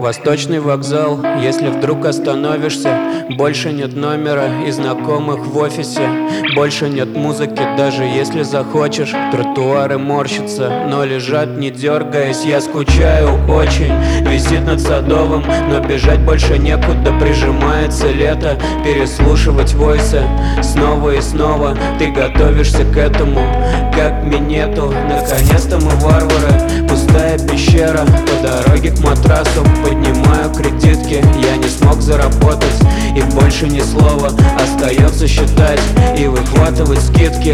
Восточный вокзал, если вдруг остановишься, больше нет номера и знакомых в офисе. Больше нет музыки, даже если захочешь. Тротуары морщатся, но лежат не дергаясь. Я скучаю очень, висит над Садовым, но бежать больше некуда. Прижимается лето, переслушивать войсы снова и снова. Ты готовишься к этому, как минету. Наконец-то мы варвары, пустая пещера. По дороге к матрасу поднимаю кредитки. Я не смог заработать, и больше ни слова. Остается считать и выхватывать скидки.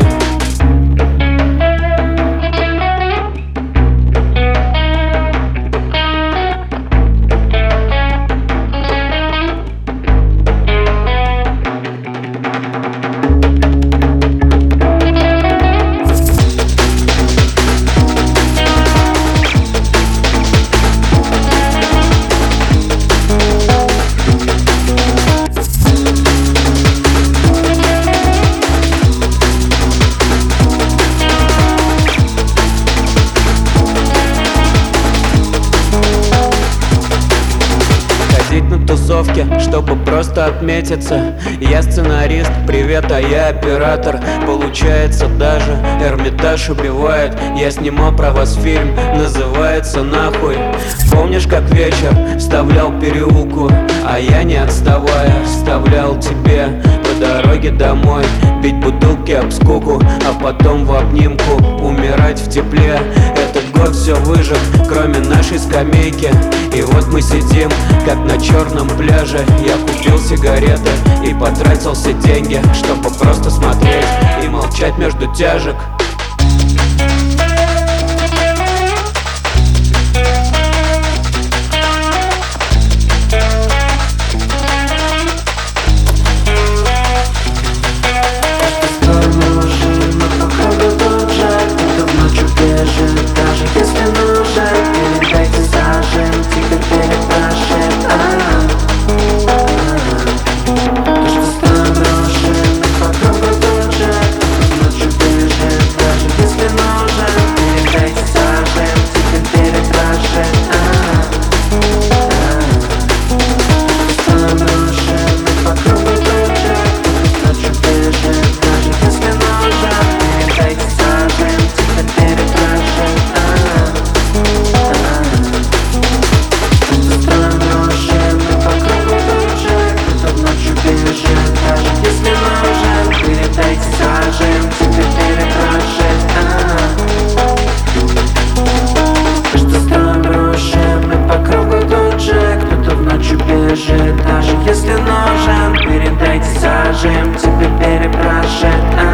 На тусовке, чтобы просто отметиться. Я сценарист, привет, а я оператор. Получается, даже Эрмитаж убивает. Я снимал про вас фильм, называется «Нахуй». Помнишь, как вечер вставлял переулку, а я, не отставая, вставлял тебе по дороге домой. Бить бутылки об скуку, а потом в обнимку умирать в тепле. Этот год все выжил, кроме нашей скамейки. И вот мы сидим, как на черном пляже. Я купил сигареты и потратил все деньги, чтобы просто смотреть и молчать между тяжек. Даже если нужен, передайте, зажим, тебе перепрашивать.